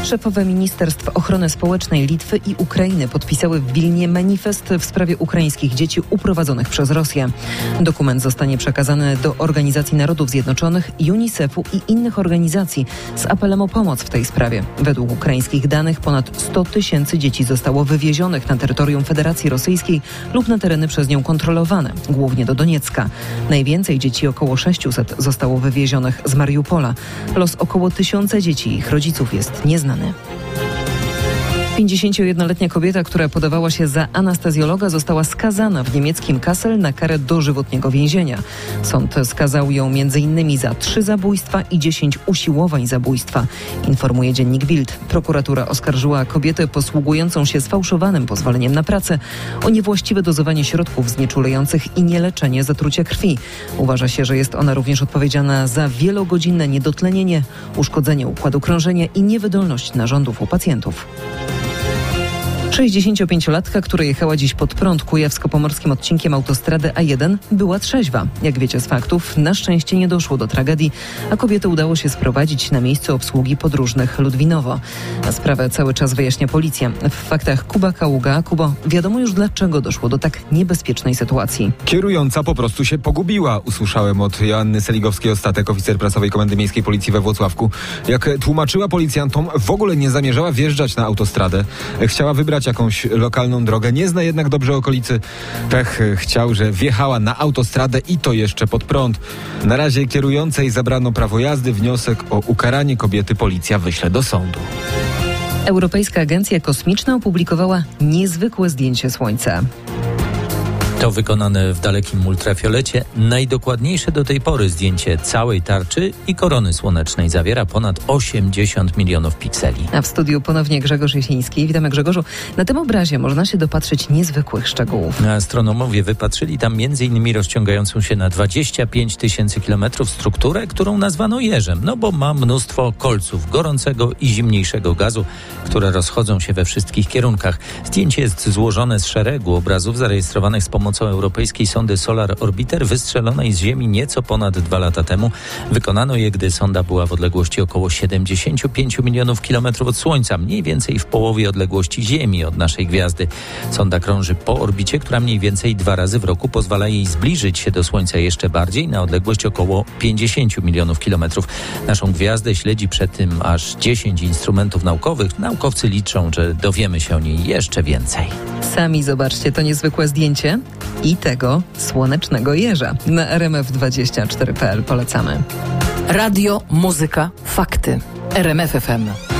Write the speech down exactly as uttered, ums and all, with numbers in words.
Szefowe Ministerstw Ochrony Społecznej Litwy i Ukrainy podpisały w Wilnie manifest w sprawie ukraińskich dzieci uprowadzonych przez Rosję. Dokument zostanie przekazany do Organizacji Narodów Zjednoczonych, UNICEF-u i innych organizacji z apelem o pomoc w tej sprawie. Według ukraińskich danych ponad sto tysięcy dzieci zostało wywiezionych na terytorium Federacji Rosyjskiej lub na tereny przez nią kontrolowane, głównie do Doniecka. Najwięcej dzieci, około sześciuset, zostało wywiezionych z Mariupola. Los około tysiąca dzieci i ich rodziców jest nieznany. pięćdziesięciojednoletnia kobieta, która podawała się za anestezjologa, została skazana w niemieckim Kassel na karę dożywotniego więzienia. Sąd skazał ją między innymi za trzy zabójstwa i dziesięć usiłowań zabójstwa, informuje dziennik Bild. Prokuratura oskarżyła kobietę posługującą się sfałszowanym pozwoleniem na pracę o niewłaściwe dozowanie środków znieczulających i nieleczenie zatrucia krwi. Uważa się, że jest ona również odpowiedzialna za wielogodzinne niedotlenienie, uszkodzenie układu krążenia i niewydolność narządów u pacjentów. sześćdziesięciopięciolatka, która jechała dziś pod prąd kujawsko-pomorskim odcinkiem autostrady A jeden, była trzeźwa. Jak wiecie z faktów, na szczęście nie doszło do tragedii, a kobietę udało się sprowadzić na miejsce obsługi podróżnych Ludwinowo. A sprawę cały czas wyjaśnia policja. W faktach Kuba Kaługa. Kubo, wiadomo już, dlaczego doszło do tak niebezpiecznej sytuacji. Kierująca po prostu się pogubiła, usłyszałem od Joanny Seligowskiej-Ostatek, oficer prasowej Komendy Miejskiej Policji we Włocławku. Jak tłumaczyła policjantom, w ogóle nie zamierzała wjeżdżać na autostradę. Chciała wybrać jakąś lokalną drogę, nie zna jednak dobrze okolicy. Pech chciał, że wjechała na autostradę i to jeszcze pod prąd. Na razie kierującej zabrano prawo jazdy. Wniosek o ukaranie kobiety policja wyśle do sądu. Europejska Agencja Kosmiczna opublikowała niezwykłe zdjęcie Słońca. To wykonane w dalekim ultrafiolecie najdokładniejsze do tej pory zdjęcie całej tarczy i korony słonecznej zawiera ponad osiemdziesiąt milionów pikseli. A w studiu ponownie Grzegorz Jasiński. Witamy, Grzegorzu. Na tym obrazie można się dopatrzyć niezwykłych szczegółów. Astronomowie wypatrzyli tam między innymi rozciągającą się na dwadzieścia pięć tysięcy kilometrów strukturę, którą nazwano jeżem, no bo ma mnóstwo kolców gorącego i zimniejszego gazu, które rozchodzą się we wszystkich kierunkach. Zdjęcie jest złożone z szeregu obrazów zarejestrowanych z pomocą pomocą europejskiej sondy Solar Orbiter, wystrzelonej z Ziemi nieco ponad dwa lata temu. Wykonano je, gdy sonda była w odległości około siedemdziesiąt pięć milionów kilometrów od Słońca, mniej więcej w połowie odległości Ziemi od naszej gwiazdy. Sonda krąży po orbicie, która mniej więcej dwa razy w roku pozwala jej zbliżyć się do Słońca jeszcze bardziej na odległość około pięćdziesiąt milionów kilometrów. Naszą gwiazdę śledzi przy tym aż dziesięć instrumentów naukowych. Naukowcy liczą, że dowiemy się o niej jeszcze więcej. Sami zobaczcie to niezwykłe zdjęcie i tego słonecznego jeża. Na R M F dwadzieścia cztery kropka p l polecamy. Radio, muzyka, fakty. R M F F M.